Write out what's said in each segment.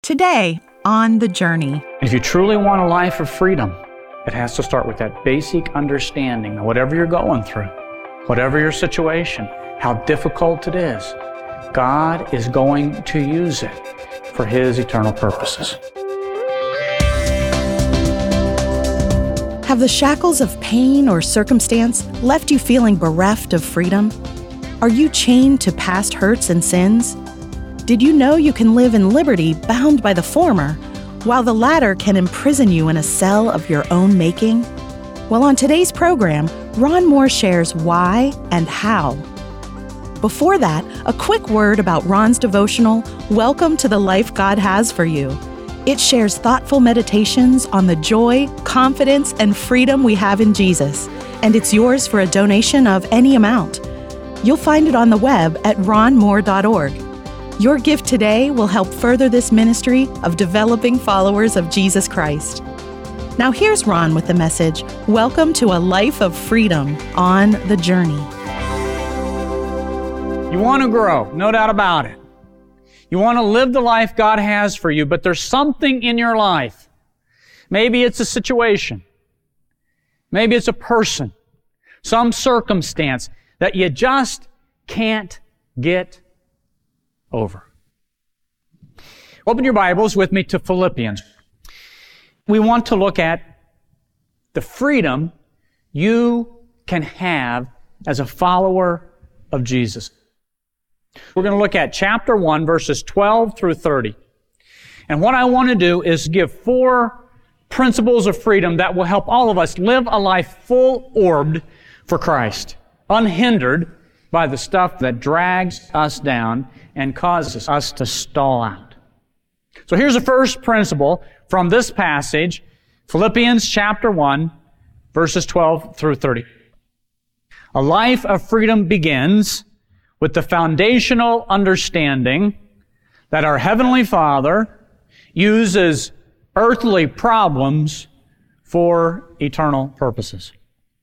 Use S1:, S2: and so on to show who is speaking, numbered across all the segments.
S1: Today on The Journey.
S2: If you truly want a life of freedom, it has to start with that basic understanding that whatever you're going through, whatever your situation, how difficult it is, God is going to use it for His eternal purposes.
S1: Have the shackles of pain or circumstance left you feeling bereft of freedom? Are you chained to past hurts and sins? Did you know you can live in liberty bound by the former, while the latter can imprison you in a cell of your own making? Well, on today's program, Ron Moore shares why and how. Before that, a quick word about Ron's devotional, Welcome to the Life God Has for You. It shares thoughtful meditations on the joy, confidence, and freedom we have in Jesus, and it's yours for a donation of any amount. You'll find it on the web at ronmoore.org. Your gift today will help further this ministry of developing followers of Jesus Christ. Now here's Ron with the message, Welcome to a Life of Freedom on The Journey.
S2: You want to grow, no doubt about it. You want to live the life God has for you, but there's something in your life. Maybe it's a situation. Maybe it's a person, some circumstance that you just can't get over. Open your Bibles with me to Philippians. We want to look at the freedom you can have as a follower of Jesus. We're going to look at chapter 1, verses 12 through 30. And what I want to do is give 4 principles of freedom that will help all of us live a life full-orbed for Christ, unhindered by the stuff that drags us down and causes us to stall out. So here's the first principle from this passage, Philippians chapter 1, verses 12 through 30. A life of freedom begins with the foundational understanding that our Heavenly Father uses earthly problems for eternal purposes.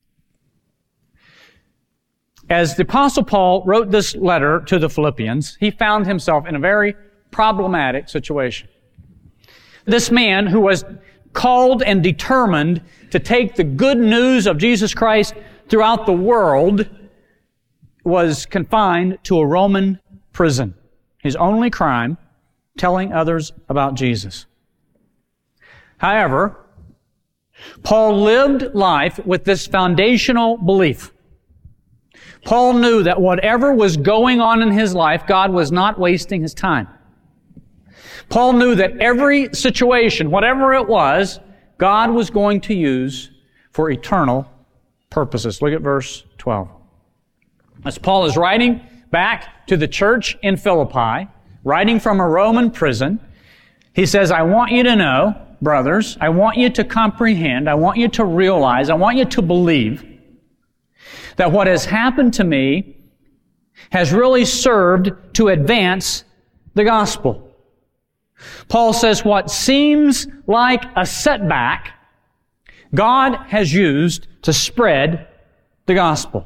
S2: As the Apostle Paul wrote this letter to the Philippians, he found himself in a very problematic situation. This man who was called and determined to take the good news of Jesus Christ throughout the world was confined to a Roman prison. His only crime, telling others about Jesus. However, Paul lived life with this foundational belief. Paul knew that whatever was going on in his life, God was not wasting His time. Paul knew that every situation, whatever it was, God was going to use for eternal purposes. Look at verse 12. As Paul is writing back to the church in Philippi, writing from a Roman prison, he says, I want you to know, brothers, I want you to comprehend, I want you to realize, I want you to believe that what has happened to me has really served to advance the gospel. Paul says what seems like a setback, God has used to spread the gospel.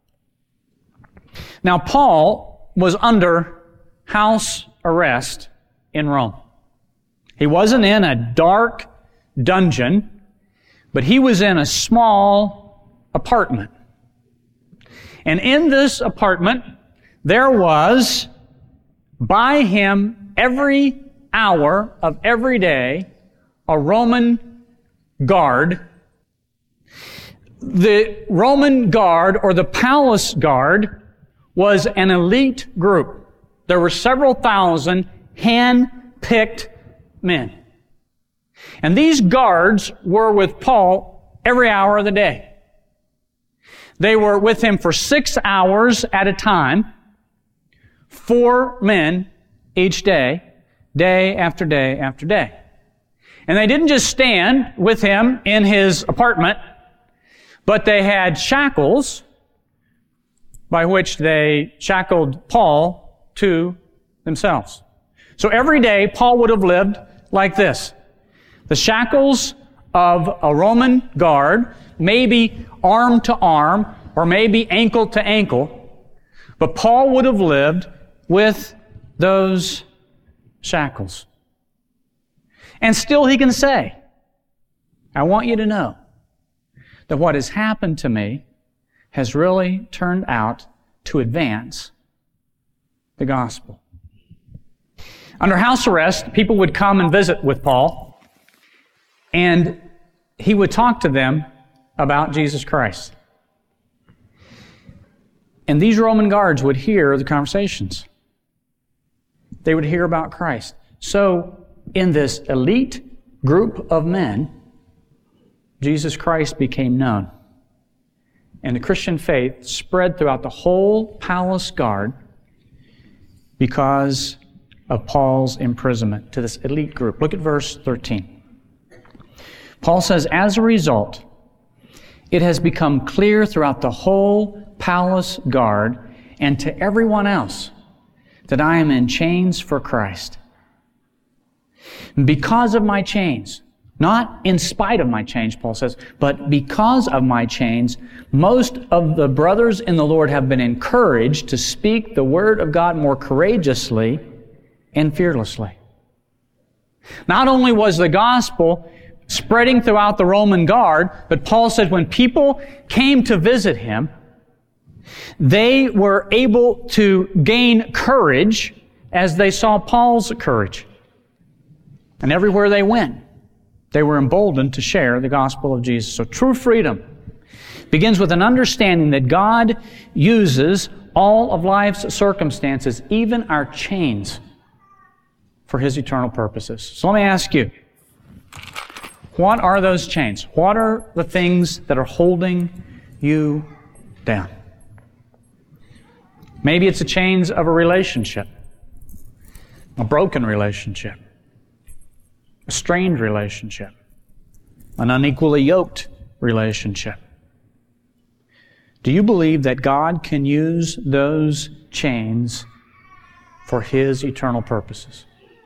S2: Now, Paul was under house arrest in Rome. He wasn't in a dark dungeon, but he was in a small apartment. And in this apartment, there was by him every hour of every day a Roman guard. The Roman guard, or the palace guard, was an elite group. There were several thousand hand-picked men. And these guards were with Paul every hour of the day. They were with him for 6 hours at a time, 4 men each day, day after day after day. And they didn't just stand with him in his apartment, but they had shackles by which they shackled Paul to themselves. So every day, Paul would have lived like this. The shackles of a Roman guard, maybe arm to arm, or maybe ankle to ankle, but Paul would have lived with those shackles. And still he can say, I want you to know that what has happened to me has really turned out to advance the gospel. Under house arrest, people would come and visit with Paul, and he would talk to them about Jesus Christ. And these Roman guards would hear the conversations. They would hear about Christ. So, in this elite group of men, Jesus Christ became known. And the Christian faith spread throughout the whole palace guard because of Paul's imprisonment to this elite group. Look at verse 13. Paul says, as a result, it has become clear throughout the whole palace guard and to everyone else that I am in chains for Christ. Because of my chains, not in spite of my chains, Paul says, but because of my chains, most of the brothers in the Lord have been encouraged to speak the word of God more courageously and fearlessly. Not only was the gospel spreading throughout the Roman guard, but Paul said when people came to visit him, they were able to gain courage as they saw Paul's courage. And everywhere they went, they were emboldened to share the gospel of Jesus. So true freedom begins with an understanding that God uses all of life's circumstances, even our chains, for His eternal purposes. So let me ask you, what are those chains? What are the things that are holding you down? Maybe it's the chains of a relationship, a broken relationship, a strained relationship, an unequally yoked relationship. Do you believe that God can use those chains for His eternal purposes?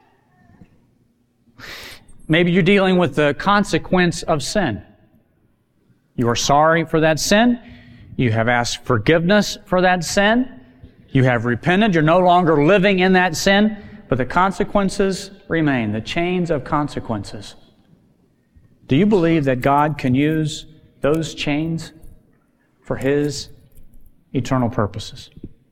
S2: Maybe you're dealing with the consequence of sin. You are sorry for that sin. You have asked forgiveness for that sin. You have repented. You're no longer living in that sin. But the consequences remain, the chains of consequences. Do you believe that God can use those chains for His eternal purposes?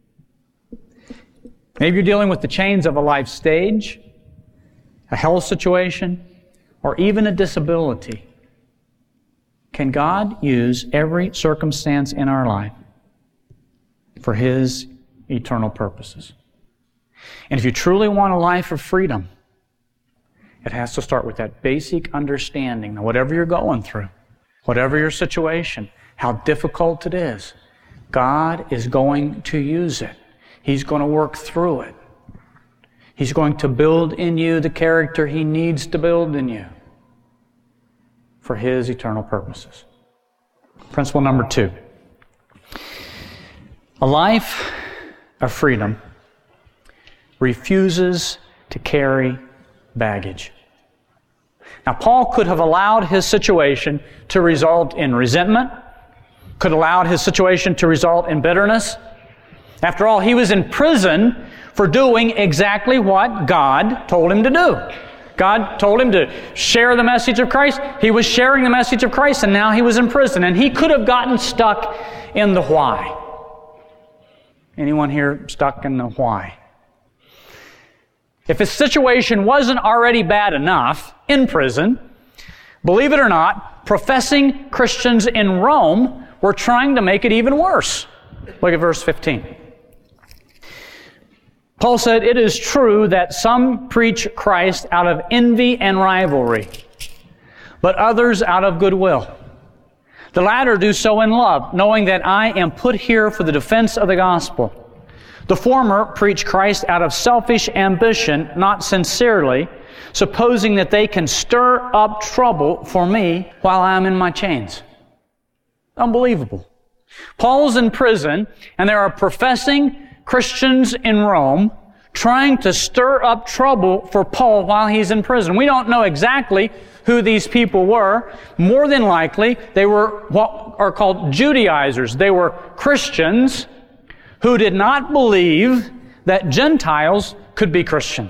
S2: Maybe you're dealing with the chains of a life stage, a health situation, or even a disability. Can God use every circumstance in our life for His eternal purposes? And if you truly want a life of freedom, it has to start with that basic understanding that whatever you're going through, whatever your situation, how difficult it is, God is going to use it. He's going to work through it. He's going to build in you the character He needs to build in you for His eternal purposes. Principle number 2. A life of freedom refuses to carry baggage. Now, Paul could have allowed his situation to result in resentment, could have allowed his situation to result in bitterness. After all, he was in prison for doing exactly what God told him to do. God told him to share the message of Christ. He was sharing the message of Christ, and now he was in prison. And he could have gotten stuck in the why. Anyone here stuck in the why? If his situation wasn't already bad enough in prison, believe it or not, professing Christians in Rome were trying to make it even worse. Look at verse 15. Paul said, "It is true that some preach Christ out of envy and rivalry, but others out of goodwill. The latter do so in love, knowing that I am put here for the defense of the gospel. The former preach Christ out of selfish ambition, not sincerely, supposing that they can stir up trouble for me while I am in my chains." Unbelievable. Paul's in prison, and there are professing Christians in Rome trying to stir up trouble for Paul while he's in prison. We don't know exactly who these people were. More than likely, they were what are called Judaizers. They were Christians who did not believe that Gentiles could be Christians.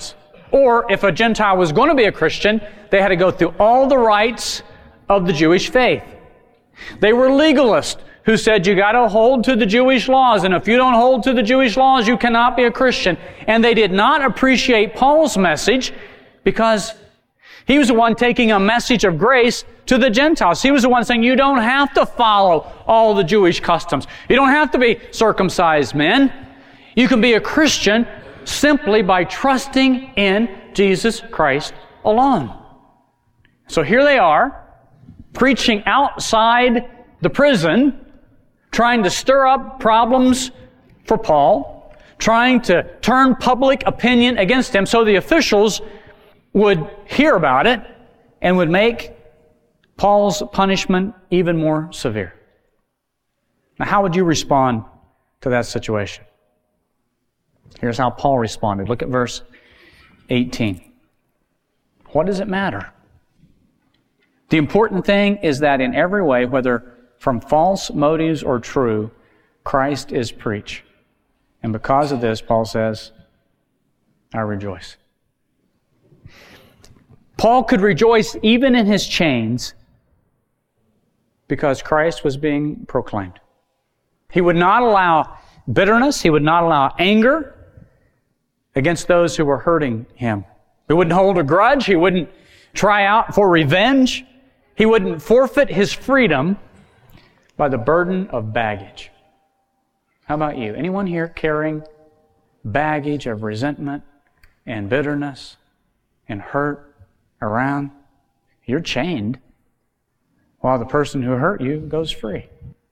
S2: Or if a Gentile was going to be a Christian, they had to go through all the rites of the Jewish faith. They were legalists who said you got to hold to the Jewish laws, and if you don't hold to the Jewish laws, you cannot be a Christian. And they did not appreciate Paul's message because he was the one taking a message of grace to the Gentiles. He was the one saying you don't have to follow all the Jewish customs. You don't have to be circumcised men. You can be a Christian simply by trusting in Jesus Christ alone. So here they are, preaching outside the prison, trying to stir up problems for Paul, trying to turn public opinion against him so the officials would hear about it and would make Paul's punishment even more severe. Now, how would you respond to that situation? Here's how Paul responded. Look at verse 18. What does it matter? The important thing is that in every way, whether from false motives or true, Christ is preached. And because of this, Paul says, I rejoice. Paul could rejoice even in his chains because Christ was being proclaimed. He would not allow bitterness, he would not allow anger against those who were hurting him. He wouldn't hold a grudge, he wouldn't try out for revenge, he wouldn't forfeit his freedom by the burden of baggage. How about you? Anyone here carrying baggage of resentment and bitterness and hurt around? You're chained while the person who hurt you goes free.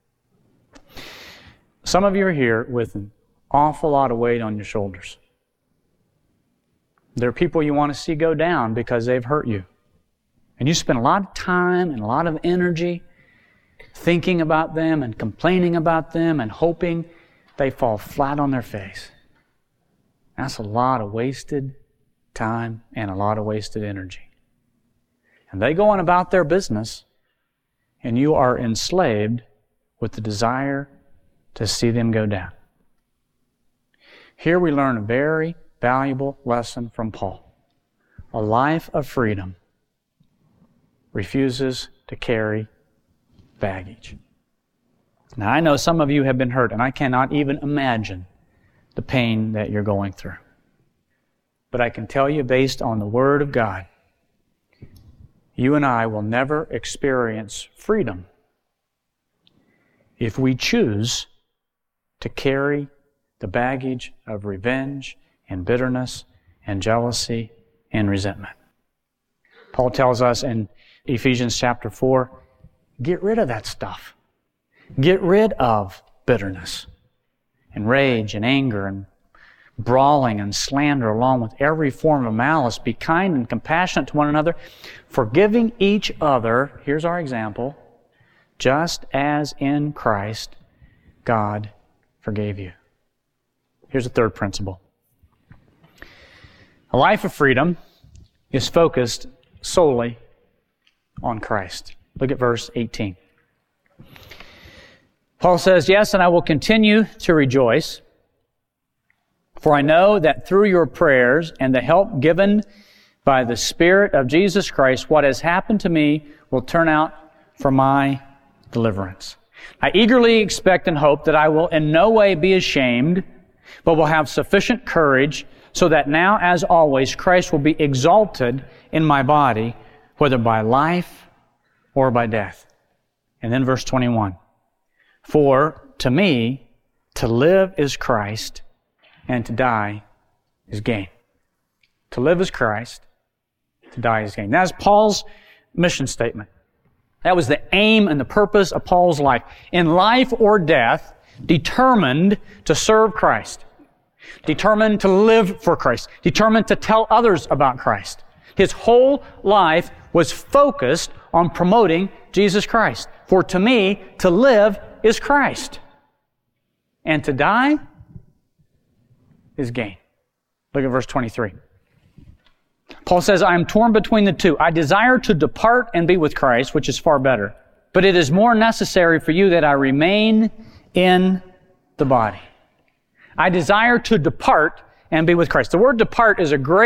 S2: Some of you are here with an awful lot of weight on your shoulders. There are people you want to see go down because they've hurt you. And you spend a lot of time and a lot of energy thinking about them and complaining about them and hoping they fall flat on their face. That's a lot of wasted time and a lot of wasted energy. And they go on about their business, and you are enslaved with the desire to see them go down. Here we learn a very valuable lesson from Paul. A life of freedom refuses to carry baggage. Now, I know some of you have been hurt, and I cannot even imagine the pain that you're going through. But I can tell you, based on the Word of God, you and I will never experience freedom if we choose to carry the baggage of revenge and bitterness and jealousy and resentment. Paul tells us in Ephesians chapter 4, get rid of that stuff. Get rid of bitterness and rage and anger and brawling and slander along with every form of malice. Be kind and compassionate to one another, forgiving each other, here's our example, just as in Christ God forgave you. Here's a third principle. A life of freedom is focused solely on Christ. Look at verse 18. Paul says, yes, and I will continue to rejoice, for I know that through your prayers and the help given by the Spirit of Jesus Christ, what has happened to me will turn out for my deliverance. I eagerly expect and hope that I will in no way be ashamed, but will have sufficient courage so that now, as always, Christ will be exalted in my body, whether by life or by death. And then verse 21. For to me, to live is Christ, and to die is gain. To live is Christ, to die is gain. That's Paul's mission statement. That was the aim and the purpose of Paul's life. In life or death, determined to serve Christ. Determined to live for Christ. Determined to tell others about Christ. His whole life was focused on promoting Jesus Christ. For to me, to live is Christ. And to die is gain. Look at verse 23. Paul says, I am torn between the two. I desire to depart and be with Christ, which is far better. But it is more necessary for you that I remain in the body. I desire to depart and be with Christ. The word depart is a great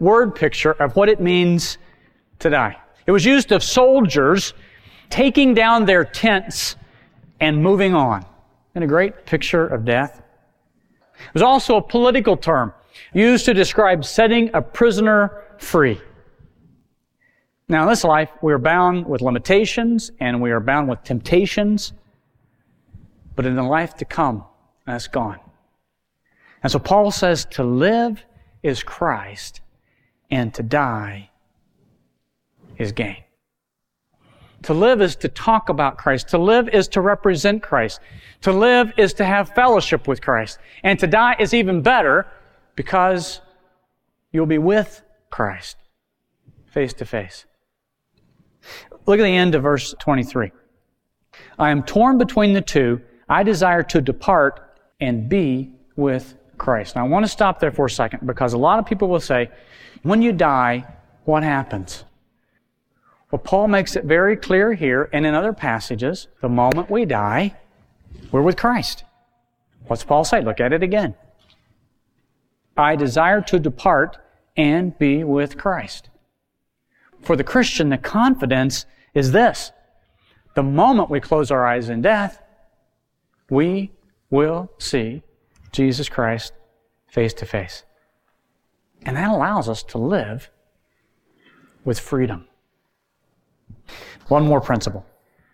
S2: word picture of what it means to die. It was used of soldiers taking down their tents and moving on. And a great picture of death. It was also a political term used to describe setting a prisoner free. Now, in this life, we are bound with limitations and we are bound with temptations, but in the life to come, that's gone. And so Paul says to live is Christ and to die is gain. To live is to talk about Christ. To live is to represent Christ. To live is to have fellowship with Christ. And to die is even better because you'll be with Christ face to face. Look at the end of verse 23. I am torn between the two. I desire to depart and be with Christ. Now I want to stop there for a second because a lot of people will say, when you die, what happens? Well, Paul makes it very clear here and in other passages, the moment we die, we're with Christ. What's Paul say? Look at it again. I desire to depart and be with Christ. For the Christian, the confidence is this. The moment we close our eyes in death, we will see Jesus Christ face to face. And that allows us to live with freedom. One more principle.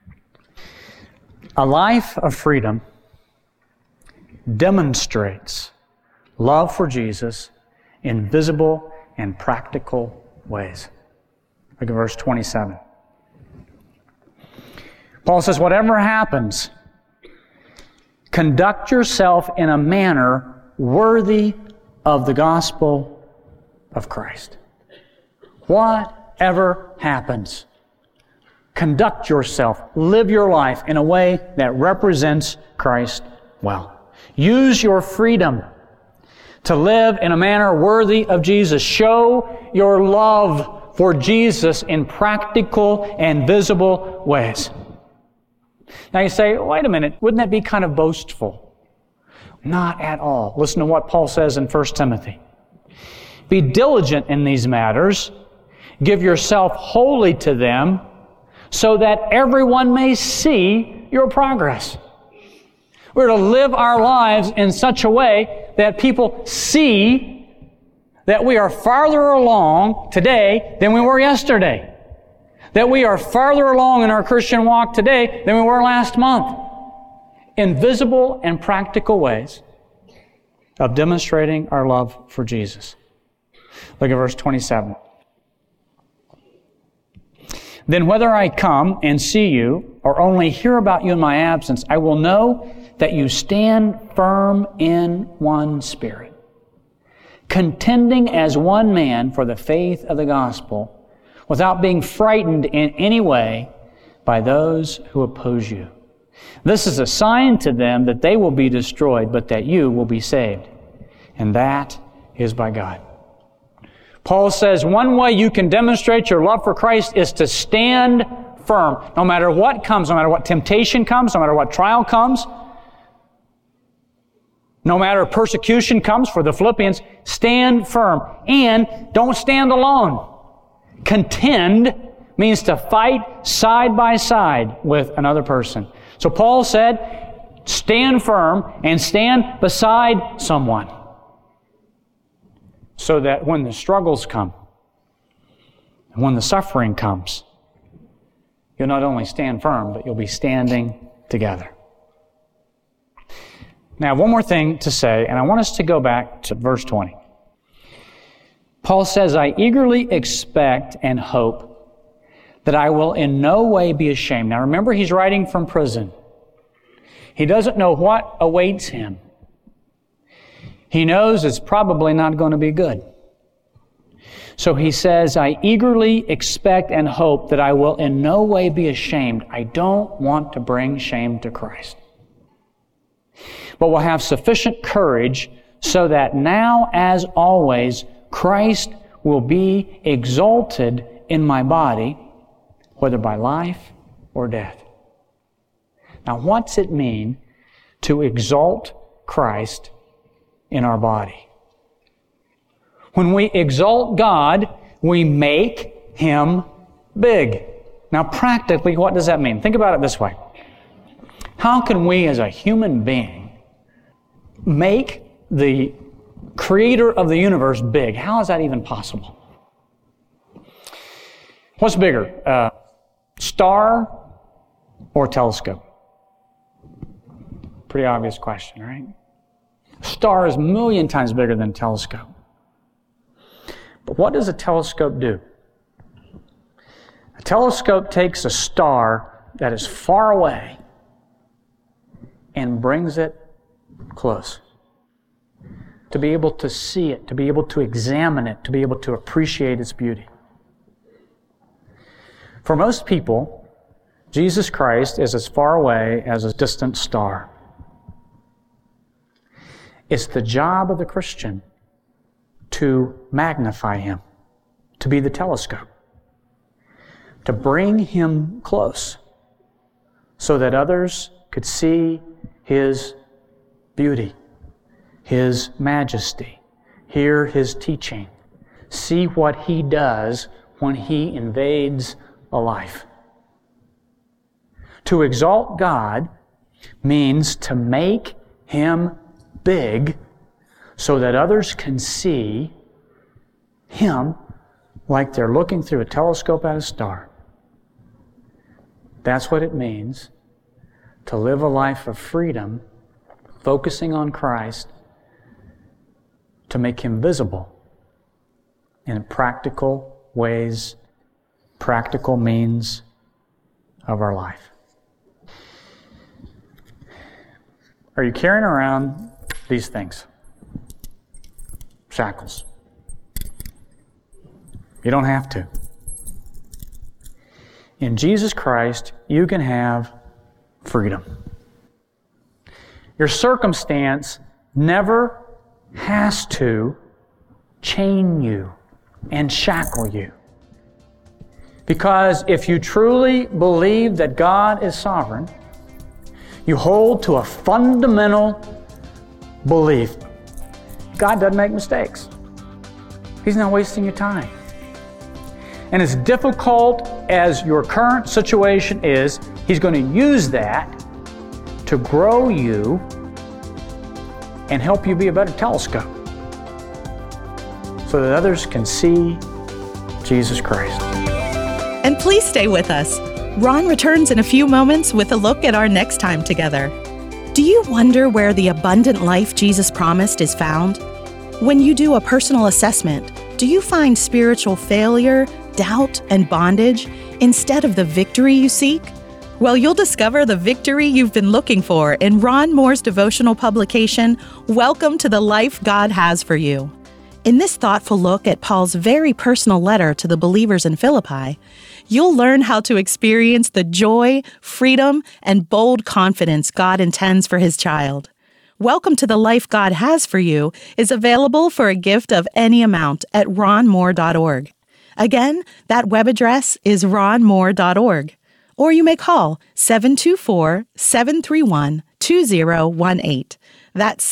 S2: A life of freedom demonstrates love for Jesus in visible and practical ways. Look at verse 27. Paul says, whatever happens, conduct yourself in a manner worthy of the gospel of Christ. Whatever happens, conduct yourself, live your life in a way that represents Christ well. Use your freedom to live in a manner worthy of Jesus. Show your love for Jesus in practical and visible ways. Now you say, wait a minute, wouldn't that be kind of boastful? Not at all. Listen to what Paul says in 1 Timothy. Be diligent in these matters. Give yourself wholly to them, so that everyone may see your progress. We're to live our lives in such a way that people see that we are farther along today than we were yesterday. That we are farther along in our Christian walk today than we were last month. In visible and practical ways of demonstrating our love for Jesus. Look at verse 27. Then whether I come and see you or only hear about you in my absence, I will know that you stand firm in one spirit, contending as one man for the faith of the gospel, without being frightened in any way by those who oppose you. This is a sign to them that they will be destroyed, but that you will be saved. And that is by God. Paul says one way you can demonstrate your love for Christ is to stand firm. No matter what comes, no matter what temptation comes, no matter what trial comes, no matter persecution comes for the Philippians, stand firm. And don't stand alone. Contend means to fight side by side with another person. So Paul said, stand firm and stand beside someone. So that when the struggles come, and when the suffering comes, you'll not only stand firm, but you'll be standing together. Now, one more thing to say, and I want us to go back to verse 20. Paul says, I eagerly expect and hope that I will in no way be ashamed. Now, remember, he's writing from prison. He doesn't know what awaits him. He knows it's probably not going to be good. So he says, I eagerly expect and hope that I will in no way be ashamed. I don't want to bring shame to Christ. But will have sufficient courage so that now, as always, Christ will be exalted in my body, whether by life or death. Now, what's it mean to exalt Christ in our body? When we exalt God, we make Him big. Now, practically, what does that mean? Think about it this way. How can we, as a human being, make the Creator of the universe big? How is that even possible? What's bigger, star or telescope? Pretty obvious question, right? A star is a million times bigger than a telescope. But what does a telescope do? A telescope takes a star that is far away and brings it close. To be able to see it, to be able to examine it, to be able to appreciate its beauty. For most people, Jesus Christ is as far away as a distant star. It's the job of the Christian to magnify Him, to be the telescope, to bring Him close so that others could see His beauty, His majesty, hear His teaching, see what He does when He invades a life. To exalt God means to make Him big so that others can see Him like they're looking through a telescope at a star. That's what it means to live a life of freedom, focusing on Christ, to make Him visible in practical ways, practical means of our life. Are you carrying around these things? Shackles. You don't have to. In Jesus Christ, you can have freedom. Your circumstance never has to chain you and shackle you. Because if you truly believe that God is sovereign, you hold to a fundamental belief. God doesn't make mistakes. He's not wasting your time. And as difficult as your current situation is, He's going to use that to grow you and help you be a better telescope so that others can see Jesus Christ.
S1: And please stay with us. Ron returns in a few moments with a look at our next time together. Do you wonder where the abundant life Jesus promised is found? When you do a personal assessment, do you find spiritual failure, doubt, and bondage instead of the victory you seek? Well, you'll discover the victory you've been looking for in Ron Moore's devotional publication, Welcome to the Life God Has for You. In this thoughtful look at Paul's very personal letter to the believers in Philippi, you'll learn how to experience the joy, freedom, and bold confidence God intends for His child. Welcome to the Life God Has for You is available for a gift of any amount at ronmoore.org. Again, that web address is ronmoore.org. Or you may call 724-731-2018. That's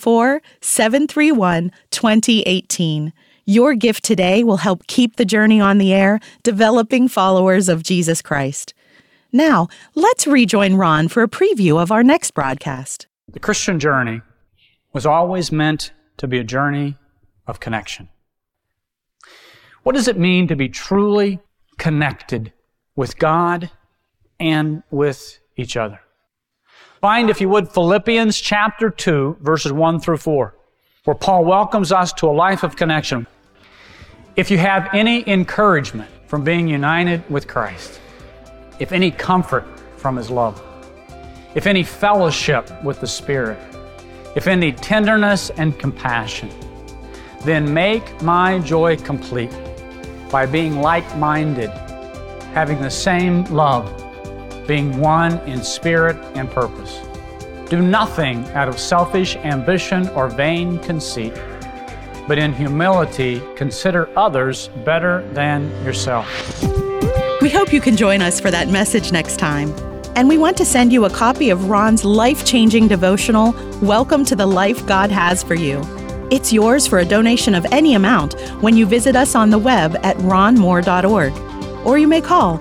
S1: 724-731-2018. Your gift today will help keep the journey on the air, developing followers of Jesus Christ. Now, let's rejoin Ron for a preview of our next broadcast.
S2: The Christian journey was always meant to be a journey of connection. What does it mean to be truly connected with God and with each other? Find, if you would, Philippians chapter 2, verses 1 through 4, where Paul welcomes us to a life of connection. If you have any encouragement from being united with Christ, if any comfort from His love, if any fellowship with the Spirit, if any tenderness and compassion, then make my joy complete by being like-minded, having the same love, being one in spirit and purpose. Do nothing out of selfish ambition or vain conceit, but in humility consider others better than yourself.
S1: We hope you can join us for that message next time. And we want to send you a copy of Ron's life-changing devotional, Welcome to the Life God Has for You. It's yours for a donation of any amount when you visit us on the web at ronmoore.org. Or you may call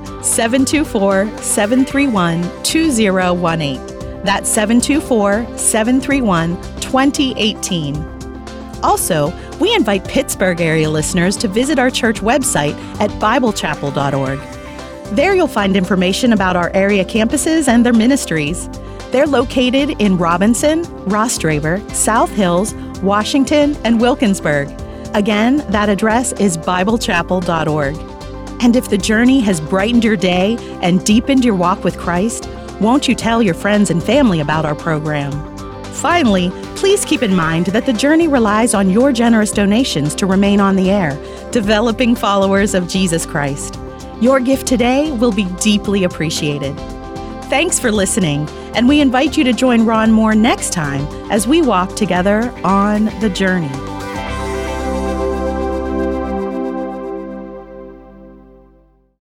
S1: 724-731-2018. That's 724-731-2018. Also, we invite Pittsburgh area listeners to visit our church website at biblechapel.org. There you'll find information about our area campuses and their ministries. They're located in Robinson, Rostraver, South Hills, Washington, and Wilkinsburg. Again, that address is biblechapel.org. And if the journey has brightened your day and deepened your walk with Christ, won't you tell your friends and family about our program? Finally, please keep in mind that the journey relies on your generous donations to remain on the air, developing followers of Jesus Christ. Your gift today will be deeply appreciated. Thanks for listening, and we invite you to join Ron Moore next time as we walk together on the journey.